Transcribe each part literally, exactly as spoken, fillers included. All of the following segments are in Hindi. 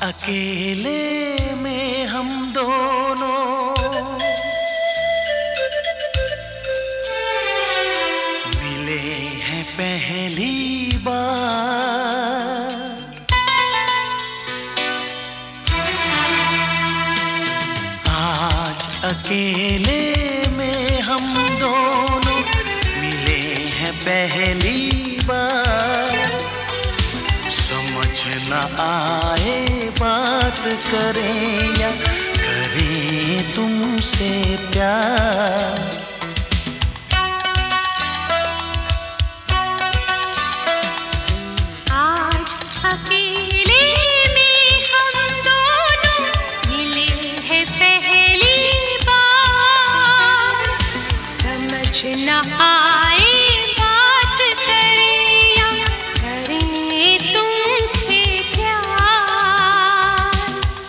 अकेले में हम दोनों मिले हैं पहली बार। आज अकेले में हम दोनों मिले हैं पहली बार। समझ न आए बात करें या करें तुमसे प्यार। आज अकेले में हम दोनों मिले हैं पहली बार। समझ न आए बात करें या करें तुमसे प्यार।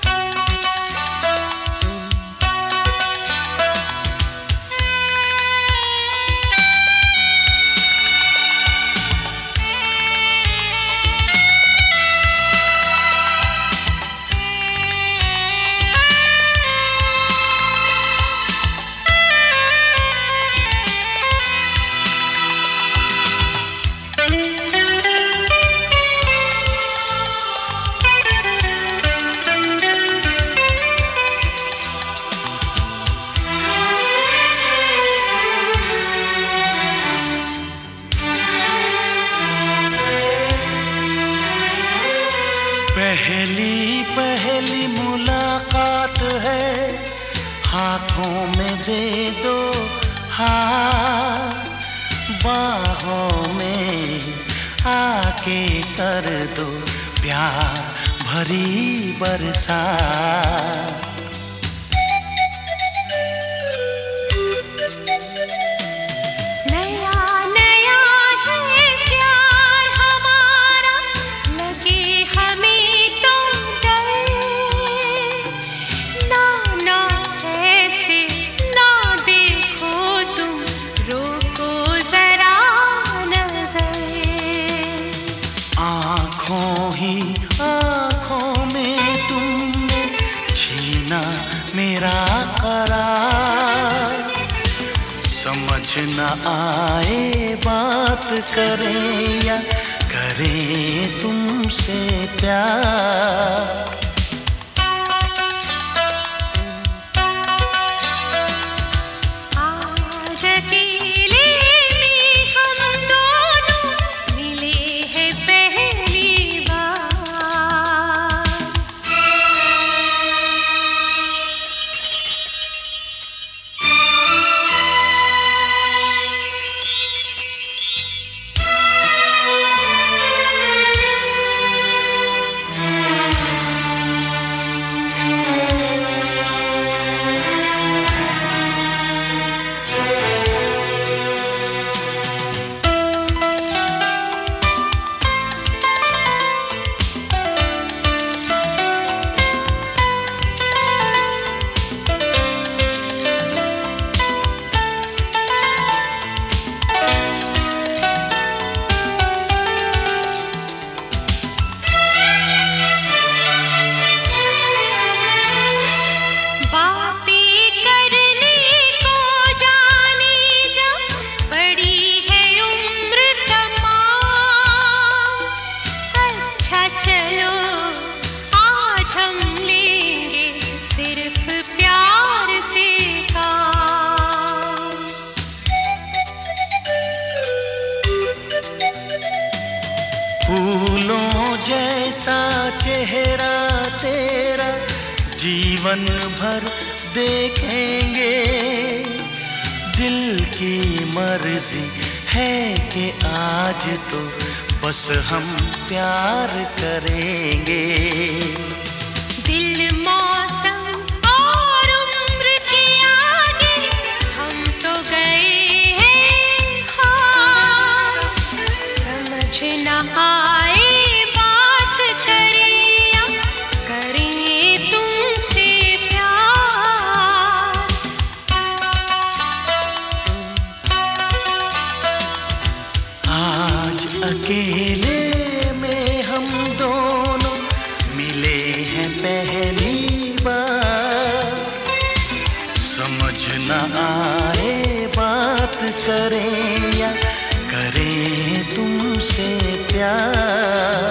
पहली पहली मुलाकात है, हाथों में दे दो हाथ। बाहों में आके कर दो प्यार भरी बरसात। नया नया है प्यार हमारा, लगे हमें तो डर। ना ना ऐसे ना देखो तुम, रोको जरा नजर। आँखों ही आँखों में तुमने छीना मेरा करार। समझ न आए बात करें या करें तुमसे प्यार। आज अकेले में हम दोनों मिले हैं पहली बार। बातें करने को जाने जा, बड़ी है उम्र तमाम। अच्छा चलो आज हम लेंगे सिर्फ प्यार से काम। फूलों जैसा चेहरा तेरा जीवन भर देखेंगे। दिल की मर्जी है कि आज तो बस हम प्यार करेंगे। दिल मौसम और उम्र के आगे हम तो गए हैं हार। समझ न आए बात करें या करें तुमसे प्यार। आज अकेले में हम दोनों मिले हैं तुमसे प्यार।